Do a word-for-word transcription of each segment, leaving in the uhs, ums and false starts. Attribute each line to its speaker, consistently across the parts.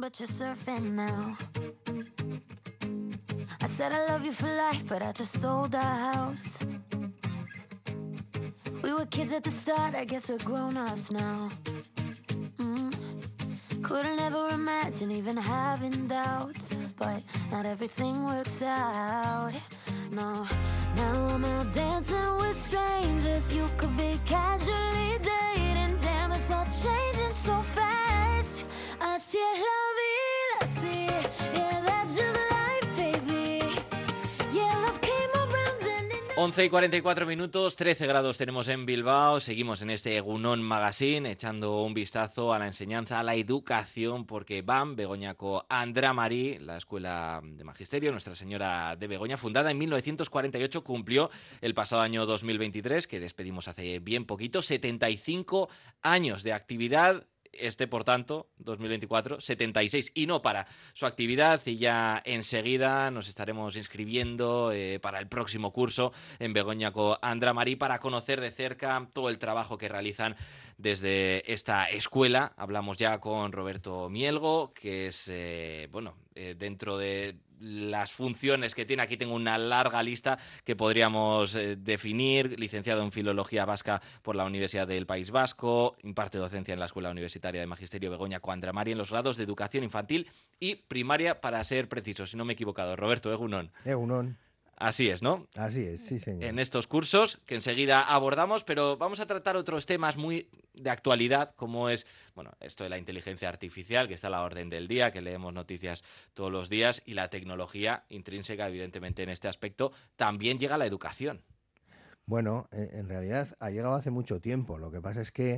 Speaker 1: but you're surfing now. I said I love you for life, but I just sold our house. We were kids at the start, I guess we're grown-ups now. Mm. Couldn't ever imagine even having doubts, but not everything works out. No, now I'm out dancing with strangers. You could be casually dating. Damn, it's all changing so fast. Así es la vida, así. Yeah, that's just life, baby. Yeah, love came around and it never...
Speaker 2: once y cuarenta y cuatro minutos, trece grados tenemos en Bilbao. Seguimos en este Egunon Magazine echando un vistazo a la enseñanza, a la educación, porque B A M, Begoñako Andramari, la Escuela de Magisterio Nuestra Señora de Begoña, fundada en mil novecientos cuarenta y ocho, cumplió el pasado año dos mil veintitrés, que despedimos hace bien poquito, setenta y cinco años de actividad. Este, por tanto, dos mil veinticuatro, setenta y seis, y no para su actividad, y ya enseguida nos estaremos inscribiendo eh, para el próximo curso en Begoñako Andramari para conocer de cerca todo el trabajo que realizan desde esta escuela. Hablamos ya con Roberto Mielgo, que es, eh, bueno, eh, dentro de las funciones que tiene, aquí tengo una larga lista que podríamos eh, definir. Licenciado en Filología Vasca por la Universidad del País Vasco, imparte docencia en la Escuela Universitaria de Magisterio Begoñako Andramari en los grados de Educación Infantil y Primaria, para ser preciso, si no me he equivocado. Roberto, Egunon.
Speaker 3: Egunon.
Speaker 2: Así es, ¿no?
Speaker 3: Así es, sí, señor.
Speaker 2: En estos cursos que enseguida abordamos, pero vamos a tratar otros temas muy de actualidad, como es, bueno, esto de la inteligencia artificial, que está a la orden del día, que leemos noticias todos los días, y la tecnología intrínseca, evidentemente, en este aspecto. También llega la educación.
Speaker 3: Bueno, en realidad ha llegado hace mucho tiempo. Lo que pasa es que,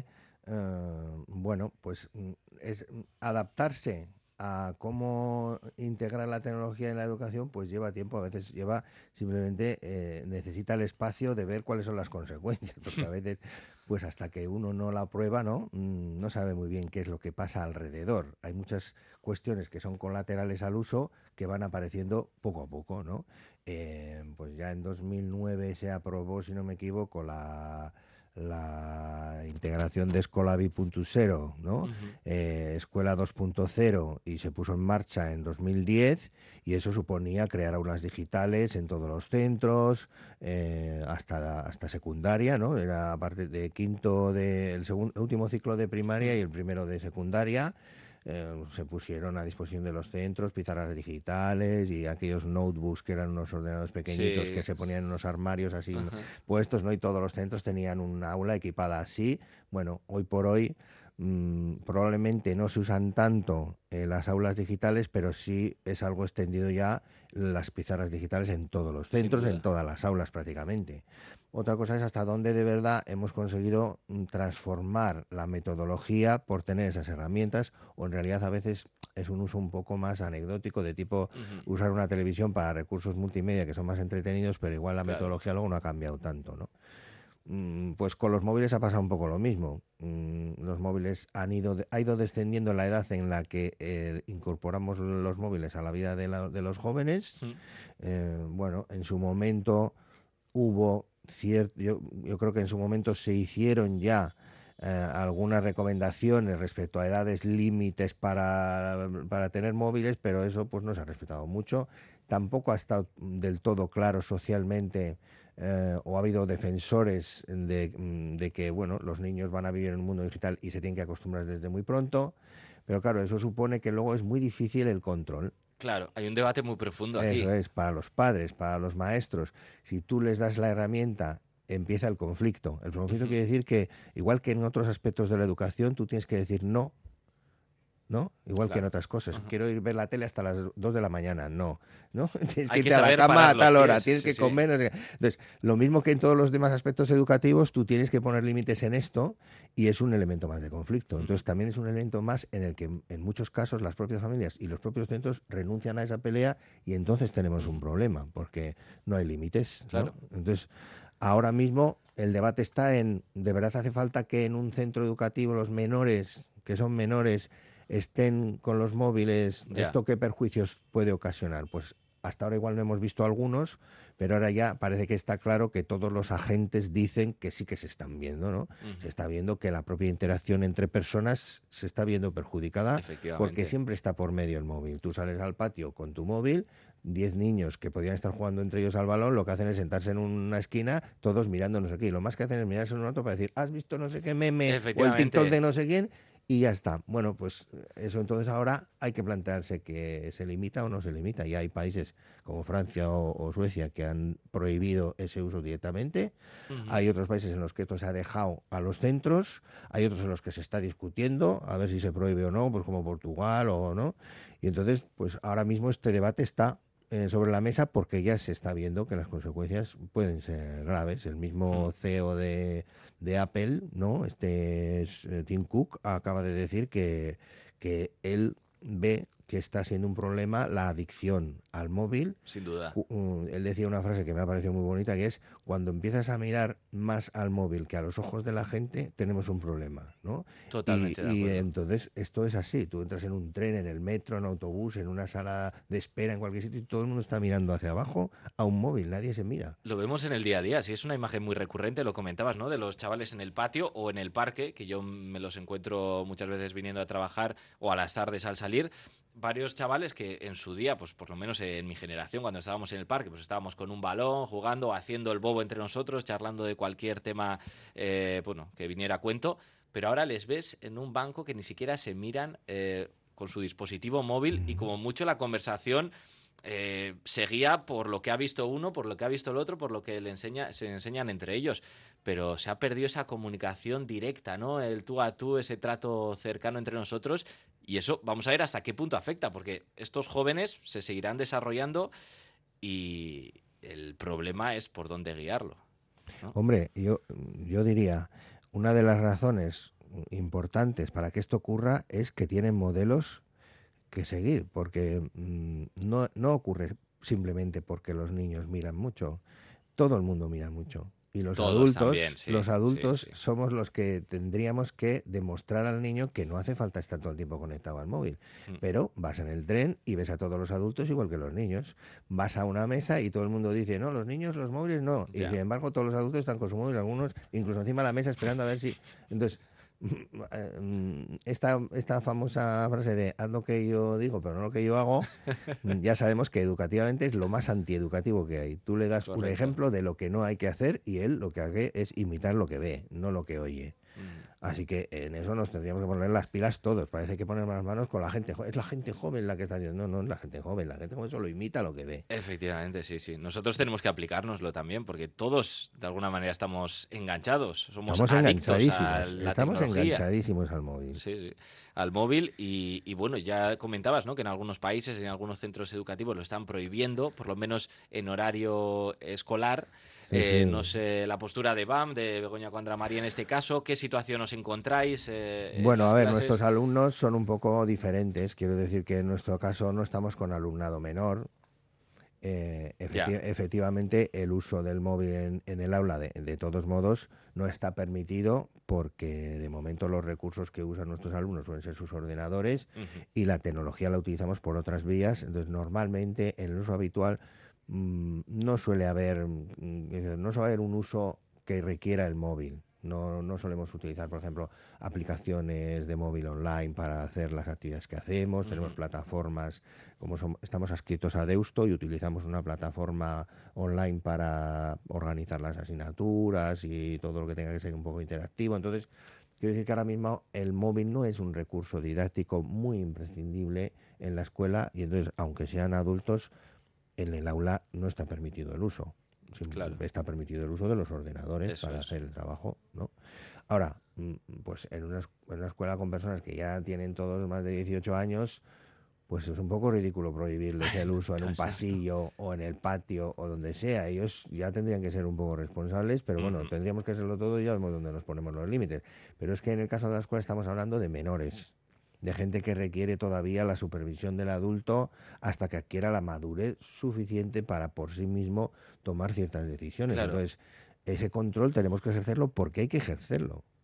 Speaker 3: uh, bueno, pues es adaptarse a cómo integrar la tecnología en la educación, pues lleva tiempo. A veces lleva, simplemente eh, necesita el espacio de ver cuáles son las consecuencias, porque a veces, pues hasta que uno no la prueba, ¿no? no sabe muy bien qué es lo que pasa alrededor. Hay muchas cuestiones que son colaterales al uso que van apareciendo poco a poco, ¿no? Eh, pues ya en dos mil nueve se aprobó, si no me equivoco, la... la integración de Escolavi punto cero, ¿no? Uh-huh. eh, Escuela dos punto cero, y se puso en marcha en dos mil diez, y eso suponía crear aulas digitales en todos los centros, eh, hasta, hasta secundaria, ¿no? Era aparte de quinto de el, segundo, el último ciclo de primaria y el primero de secundaria. Eh, se pusieron a disposición de los centros pizarras digitales y aquellos notebooks que eran unos ordenadores pequeñitos, sí, que se ponían en unos armarios así, uh-huh, puestos, ¿no? Y todos los centros tenían un aula equipada así. Bueno, hoy por hoy mmm, probablemente no se usan tanto eh, las aulas digitales, pero sí es algo extendido ya las pizarras digitales en todos los centros, en todas las aulas prácticamente. Otra cosa es hasta dónde de verdad hemos conseguido transformar la metodología por tener esas herramientas, o en realidad a veces es un uso un poco más anecdótico, de tipo uh-huh, usar una televisión para recursos multimedia que son más entretenidos, pero igual la claro. metodología luego no ha cambiado tanto, ¿no? Pues con los móviles ha pasado un poco lo mismo. Los móviles han ido, ha ido descendiendo la edad en la que eh, incorporamos los móviles a la vida de, la, de los jóvenes. Uh-huh. Eh, bueno, en su momento hubo cierto, yo, yo creo que en su momento se hicieron ya eh, algunas recomendaciones respecto a edades límites para, para tener móviles, pero eso pues no se ha respetado mucho. Tampoco ha estado del todo claro socialmente, eh, o ha habido defensores de, de que bueno, los niños van a vivir en un mundo digital y se tienen que acostumbrar desde muy pronto, pero claro, eso supone que luego es muy difícil el control.
Speaker 2: Claro, hay un debate muy profundo aquí.
Speaker 3: Eso es, para los padres, para los maestros. Si tú les das la herramienta, empieza el conflicto. El conflicto uh-huh. quiere decir que, igual que en otros aspectos de la educación, tú tienes que decir no, ¿no? Igual claro. que en otras cosas. Uh-huh. Quiero ir a ver la tele hasta las dos de la mañana. No, ¿no? Tienes que irte a la cama a tal hora, pies, tienes sí, que sí. comer. No sé qué. Entonces, lo mismo que en todos los demás aspectos educativos, tú tienes que poner límites en esto, y es un elemento más de conflicto. Entonces, uh-huh. también es un elemento más en el que, en muchos casos, las propias familias y los propios centros renuncian a esa pelea, y entonces tenemos uh-huh. un problema, porque no hay límites,
Speaker 2: claro.
Speaker 3: ¿no? Entonces, ahora mismo el debate está en, ¿de verdad hace falta que en un centro educativo los menores, que son menores, estén con los móviles? Ya. ¿Esto qué perjuicios puede ocasionar? Pues hasta ahora igual no hemos visto algunos, pero ahora ya parece que está claro que todos los agentes dicen que sí que se están viendo, ¿no? Uh-huh. Se está viendo que la propia interacción entre personas se está viendo perjudicada porque siempre está por medio el móvil. Tú sales al patio con tu móvil, diez niños que podían estar jugando entre ellos al balón, lo que hacen es sentarse en una esquina, todos mirándonos aquí. Lo más que hacen es mirarse en un otro para decir, ¿has visto no sé qué meme o el TikTok de no sé quién? Y ya está. Bueno, pues eso entonces ahora hay que plantearse que se limita o no se limita. Y hay países como Francia o, o Suecia que han prohibido ese uso directamente. Uh-huh. Hay otros países en los que esto se ha dejado a los centros. Hay otros en los que se está discutiendo a ver si se prohíbe o no, pues como Portugal o no. Y entonces, pues ahora mismo este debate está eh, sobre la mesa porque ya se está viendo que las consecuencias pueden ser graves. El mismo C E O de, de Apple, ¿no? Este es, eh, Tim Cook, acaba de decir que, que él ve que está siendo un problema la adicción al móvil.
Speaker 2: Sin duda.
Speaker 3: Uh, él decía una frase que me ha parecido muy bonita, que es, cuando empiezas a mirar más al móvil que a los ojos de la gente, tenemos un problema, ¿no?
Speaker 2: Totalmente
Speaker 3: y,
Speaker 2: de acuerdo.
Speaker 3: Y entonces esto es así. Tú entras en un tren, en el metro, en autobús, en una sala de espera, en cualquier sitio, y todo el mundo está mirando hacia abajo a un móvil, nadie se mira.
Speaker 2: Lo vemos en el día a día, sí, es una imagen muy recurrente, lo comentabas, ¿no? De los chavales en el patio o en el parque, que yo me los encuentro muchas veces viniendo a trabajar o a las tardes al salir. Varios chavales que en su día, pues por lo menos en mi generación, cuando estábamos en el parque, pues estábamos con un balón, jugando, haciendo el bobo entre nosotros, charlando de cualquier tema, eh, bueno, que viniera a cuento, pero ahora les ves en un banco que ni siquiera se miran eh, con su dispositivo móvil y como mucho la conversación eh, se guía por lo que ha visto uno, por lo que ha visto el otro, por lo que le enseña, se enseñan entre ellos. Pero se ha perdido esa comunicación directa, ¿no? El tú a tú, ese trato cercano entre nosotros. Y eso vamos a ver hasta qué punto afecta, porque estos jóvenes se seguirán desarrollando y el problema es por dónde guiarlo, ¿no?
Speaker 3: Hombre, yo, yo diría, una de las razones importantes para que esto ocurra es que tienen modelos que seguir, porque mmm, no, no ocurre simplemente porque los niños miran mucho, todo el mundo mira mucho. Y los
Speaker 2: Todos
Speaker 3: adultos,
Speaker 2: también, sí,
Speaker 3: los adultos
Speaker 2: sí, sí.
Speaker 3: somos los que tendríamos que demostrar al niño que no hace falta estar todo el tiempo conectado al móvil. Mm. Pero vas en el tren y ves a todos los adultos igual que los niños. Vas a una mesa y todo el mundo dice, no, los niños, los móviles no. Y
Speaker 2: ya.
Speaker 3: sin embargo todos los adultos están con su móvil, algunos incluso encima de la mesa esperando a ver si... Entonces... Esta, esta famosa frase de haz lo que yo digo pero no lo que yo hago, ya sabemos que educativamente es lo más antieducativo que hay. Tú le das Correcto. Un ejemplo de lo que no hay que hacer y él lo que hace es imitar lo que ve, no lo que oye. Mm. Así que en eso nos tendríamos que poner las pilas todos. Parece que poner las manos con la gente joven. Es la gente joven la que está diciendo. No, no es la gente joven. La gente joven solo imita lo que ve.
Speaker 2: Efectivamente, sí, sí. Nosotros tenemos que aplicárnoslo también, porque todos de alguna manera estamos enganchados. Somos
Speaker 3: estamos
Speaker 2: adictos a la
Speaker 3: Estamos
Speaker 2: tecnología.
Speaker 3: enganchadísimos al móvil.
Speaker 2: Sí, sí. Al móvil y, y bueno, ya comentabas, ¿no? Que en algunos países, en algunos centros educativos lo están prohibiendo, por lo menos en horario escolar. Sí, eh, sí. No sé, la postura de B A M, de Begoña Andra-María en este caso, ¿qué situación os encontráis? Eh,
Speaker 3: bueno, a ver,
Speaker 2: clases?
Speaker 3: Nuestros alumnos son un poco diferentes. Quiero decir que en nuestro caso no estamos con alumnado menor. Eh, efecti- efectivamente, el uso del móvil en, en el aula, de, de todos modos, no está permitido porque de momento los recursos que usan nuestros alumnos suelen ser sus ordenadores uh-huh. y la tecnología la utilizamos por otras vías. Entonces, normalmente, en el uso habitual, mmm, no suele haber, mmm, no suele haber un uso que requiera el móvil. No, no solemos utilizar, por ejemplo, aplicaciones de móvil online para hacer las actividades que hacemos. Uh-huh. Tenemos plataformas, como son, estamos adscritos a Deusto y utilizamos una plataforma online para organizar las asignaturas y todo lo que tenga que ser un poco interactivo. Entonces, quiero decir que ahora mismo el móvil no es un recurso didáctico muy imprescindible en la escuela y entonces, aunque sean adultos, en el aula no está permitido el uso. Claro. Está permitido el uso de los ordenadores Eso para es. hacer el trabajo, ¿no? Ahora, pues en una, en una escuela con personas que ya tienen todos más de dieciocho años, pues es un poco ridículo prohibirles el uso en un pasillo o en el patio o donde sea. Ellos ya tendrían que ser un poco responsables, pero bueno, uh-huh. tendríamos que hacerlo todo y ya vemos dónde nos ponemos los límites. Pero es que en el caso de la escuela estamos hablando de menores, de gente que requiere todavía la supervisión del adulto hasta que adquiera la madurez suficiente para por sí mismo tomar ciertas decisiones. Claro. Entonces, ese control tenemos que ejercerlo porque hay que ejercerlo.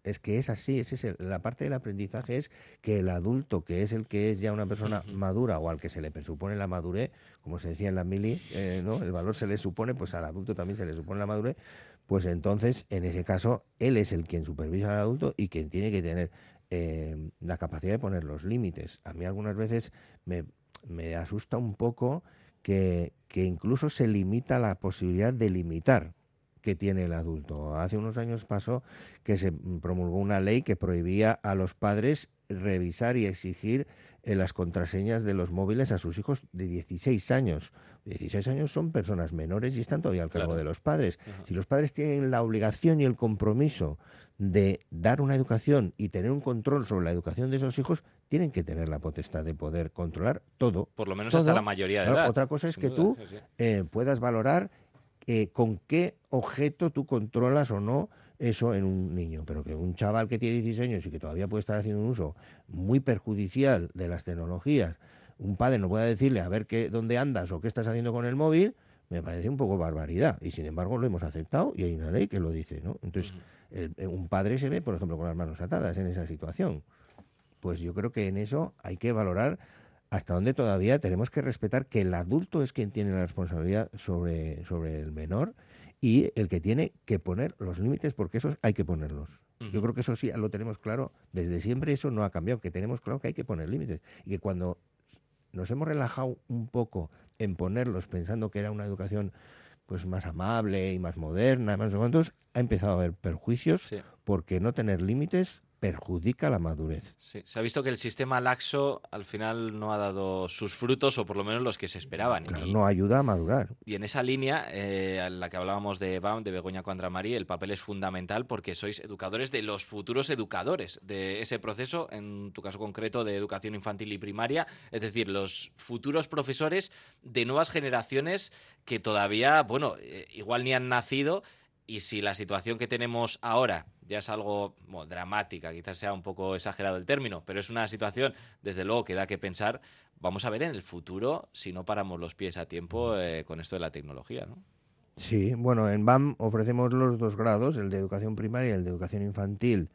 Speaker 3: Es que es así, ese es el- la parte del aprendizaje es que el adulto, que es el que es ya una persona
Speaker 2: Ujú.
Speaker 3: madura o al que se le presupone la madurez, como se decía en la mili, eh, ¿no? El valor se le supone, pues al adulto también se le supone la madurez, pues entonces, en ese caso, él es el quien supervisa al adulto y quien tiene que tener eh, la capacidad de poner los límites. A mí algunas veces me, me asusta un poco que, que incluso se limita la posibilidad de limitar que tiene el adulto. Hace unos años pasó que se promulgó una ley que prohibía a los padres revisar y exigir eh, las contraseñas de los móviles a sus hijos de dieciséis años. dieciséis años son personas menores y están todavía al cargo
Speaker 2: Claro.
Speaker 3: de los padres.
Speaker 2: Ajá.
Speaker 3: Si los padres tienen la obligación y el compromiso de dar una educación y tener un control sobre la educación de esos hijos, tienen que tener la potestad de poder controlar todo.
Speaker 2: Por lo menos
Speaker 3: todo.
Speaker 2: hasta la mayoría de
Speaker 3: Claro,
Speaker 2: edad.
Speaker 3: otra cosa es
Speaker 2: sin
Speaker 3: que
Speaker 2: duda,
Speaker 3: tú
Speaker 2: sí, sí.
Speaker 3: eh, puedas valorar eh, con qué objeto tú controlas o no eso en un niño, pero que un chaval que tiene dieciséis años y que todavía puede estar haciendo un uso muy perjudicial de las tecnologías, un padre no pueda decirle a ver qué, dónde andas o qué estás haciendo con el móvil, me parece un poco barbaridad. Y sin embargo lo hemos aceptado y hay una ley que lo dice, ¿no? Entonces,
Speaker 2: Ujú.
Speaker 3: el- el- un padre se ve, por ejemplo, con las manos atadas en esa situación. Pues yo creo que en eso hay que valorar hasta dónde todavía tenemos que respetar que el adulto es quien tiene la responsabilidad sobre, sobre el menor y el que tiene que poner los límites, porque esos hay que ponerlos. Yo
Speaker 2: Ujú.
Speaker 3: creo que eso sí lo tenemos claro, desde siempre eso no ha cambiado, que tenemos claro que hay que poner límites y que cuando nos hemos relajado un poco en ponerlos pensando que era una educación pues más amable y más moderna, más no sé cuántos, ha empezado a haber perjuicios
Speaker 2: Sí.
Speaker 3: porque no tener límites perjudica la madurez.
Speaker 2: Sí, se ha visto que el sistema laxo al final no ha dado sus frutos, o por lo menos los que se esperaban.
Speaker 3: Claro,
Speaker 2: y,
Speaker 3: no ayuda a madurar.
Speaker 2: y en esa línea, eh, en la que hablábamos de B A M, de Begoña Cuandramari, el papel es fundamental porque sois educadores de los futuros educadores de ese proceso, en tu caso concreto de educación infantil y primaria, es decir, los futuros profesores de nuevas generaciones que todavía, bueno, eh, igual ni han nacido. Y si la situación que tenemos ahora ya es algo bueno, dramática, quizás sea un poco exagerado el término, pero es una situación, desde luego, que da que pensar, vamos a ver en el futuro si no paramos los pies a tiempo eh, con esto de la tecnología, ¿no?
Speaker 3: Sí, bueno, en B A M ofrecemos los dos grados, el de educación primaria y el de educación infantil,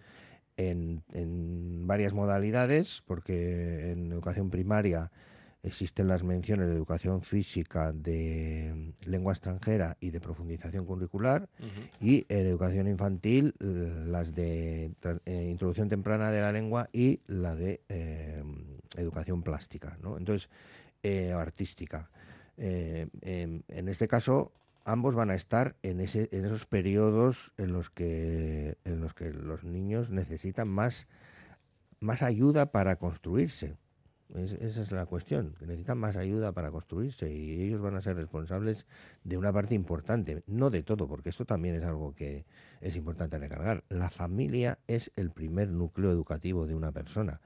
Speaker 3: en, en varias modalidades, porque en educación primaria existen las menciones de educación física, de lengua extranjera y de profundización curricular,
Speaker 2: Uh-huh.
Speaker 3: y en educación infantil eh, las de tra- eh, introducción temprana de la lengua y la de eh, educación plástica, ¿no? Entonces, eh, artística. Eh, em, en este caso, ambos van a estar en ese, en esos periodos en los que en los que los niños necesitan más, más ayuda para construirse. Es- esa es la cuestión, que necesitan más ayuda para construirse y ellos van a ser responsables de una parte importante, no de todo, porque esto también es algo que es importante recalcar. La familia es el primer núcleo educativo de una persona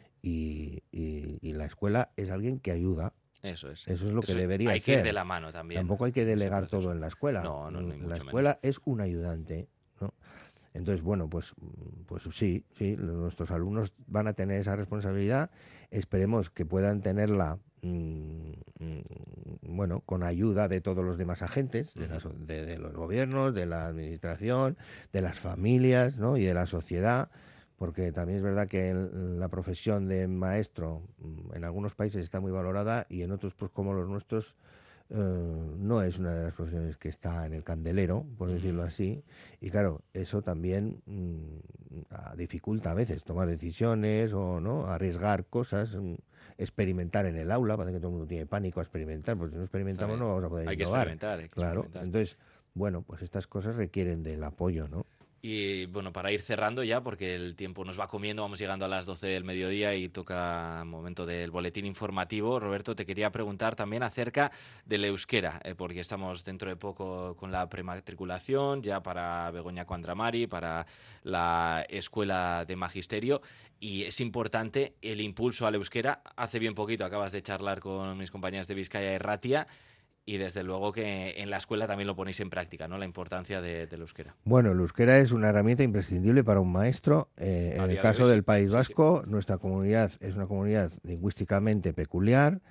Speaker 3: y, y- y la escuela es alguien que ayuda.
Speaker 2: Eso es.
Speaker 3: Eso es lo que debería
Speaker 2: Hay que ir
Speaker 3: ser.
Speaker 2: de la mano también.
Speaker 3: Tampoco hay que
Speaker 2: ese
Speaker 3: delegar
Speaker 2: proceso.
Speaker 3: todo en la escuela.
Speaker 2: No, no, ni
Speaker 3: la
Speaker 2: mucho
Speaker 3: escuela es un ayudante, ¿no? Entonces, bueno, pues, pues sí, sí, nuestros alumnos van a tener esa responsabilidad. Esperemos que puedan tenerla, mm, mm, bueno, con ayuda de todos los demás agentes, de, la so- de- de los gobiernos, de la administración, de las familias, ¿no? Y de la sociedad, porque también es verdad que el- la profesión de maestro mm, en algunos países está muy valorada y en otros, pues como los nuestros, eh, no es una de las profesiones que está en el candelero, por decirlo así, y claro, eso también mm, a- dificulta a veces tomar decisiones o no arriesgar cosas, mm, experimentar en el aula, parece que todo el mundo tiene pánico a experimentar, porque si no experimentamos
Speaker 2: También.
Speaker 3: no vamos a poder
Speaker 2: Hay que
Speaker 3: innovar.
Speaker 2: experimentar, hay que
Speaker 3: Claro,
Speaker 2: experimentar.
Speaker 3: entonces, bueno, pues estas cosas requieren del apoyo, ¿no?
Speaker 2: Y bueno, para ir cerrando ya, porque el tiempo nos va comiendo, vamos llegando a las doce del mediodía y toca momento del boletín informativo. Roberto, te quería preguntar también acerca del euskera, eh, porque estamos dentro de poco con la prematriculación, ya para Begoña Cuandramari, para la Escuela de Magisterio, y es importante el impulso al euskera. Hace bien poquito acabas de charlar con mis compañeras de Vizcaya y Ratia, y desde luego que en la escuela también lo ponéis en práctica, ¿no? La importancia de, del euskera.
Speaker 3: Bueno, el euskera es una herramienta imprescindible para un maestro. Eh,
Speaker 2: A
Speaker 3: en el
Speaker 2: día de
Speaker 3: caso
Speaker 2: hoy, sí.
Speaker 3: del País
Speaker 2: Sí, sí.
Speaker 3: Vasco, nuestra comunidad es una comunidad lingüísticamente peculiar.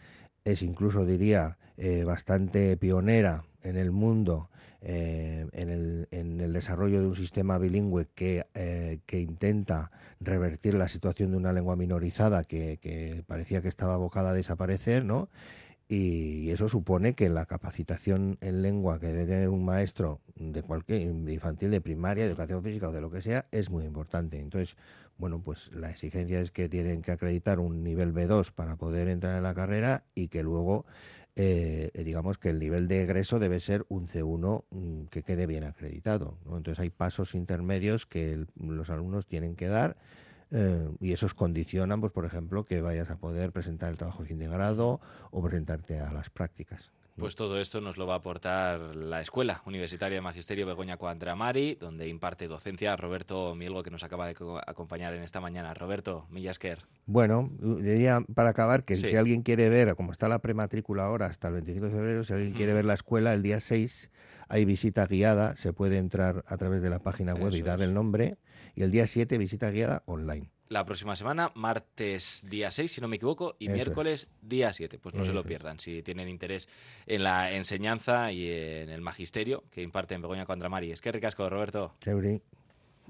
Speaker 3: es incluso, diría, eh, bastante pionera en el mundo eh, en, el, en el desarrollo de un sistema bilingüe que, eh, que intenta revertir la situación de una lengua minorizada que, que parecía que estaba abocada a desaparecer, ¿no? Y eso supone que la capacitación en lengua que debe tener un maestro de cualquier infantil, de primaria, de educación física o de lo que sea, es muy importante. Entonces, bueno, pues la exigencia es que tienen que acreditar un nivel B dos para poder entrar en la carrera y que luego, eh, digamos que el nivel de egreso debe ser un C uno mm, que quede bien acreditado, ¿no? Entonces hay pasos intermedios que el, los alumnos tienen que dar. Eh, y esos condicionan, pues por ejemplo, que vayas a poder presentar el trabajo de fin de grado o presentarte a las prácticas.
Speaker 2: Pues todo esto nos lo va a aportar la Escuela Universitaria de Magisterio Begoña Coandramari, donde imparte docencia Roberto Mielgo, que nos acaba de acompañar en esta mañana. Roberto, milla esker.
Speaker 3: Bueno, diría para acabar que
Speaker 2: Sí.
Speaker 3: si alguien quiere ver, como está la prematrícula ahora hasta el veinticinco de febrero, si alguien quiere ver la escuela, el día seis hay visita guiada, se puede entrar a través de la página web
Speaker 2: Eso
Speaker 3: y dar
Speaker 2: es.
Speaker 3: el nombre, y el día siete visita guiada online.
Speaker 2: La próxima semana, martes día seis, si no me equivoco, y
Speaker 3: Eso
Speaker 2: miércoles
Speaker 3: es.
Speaker 2: día siete. Pues no
Speaker 3: Eso
Speaker 2: se lo
Speaker 3: es.
Speaker 2: pierdan si tienen interés en la enseñanza y en el magisterio que imparte en Begoña Coandramari. Es que ricasco, Roberto.
Speaker 3: Seuri.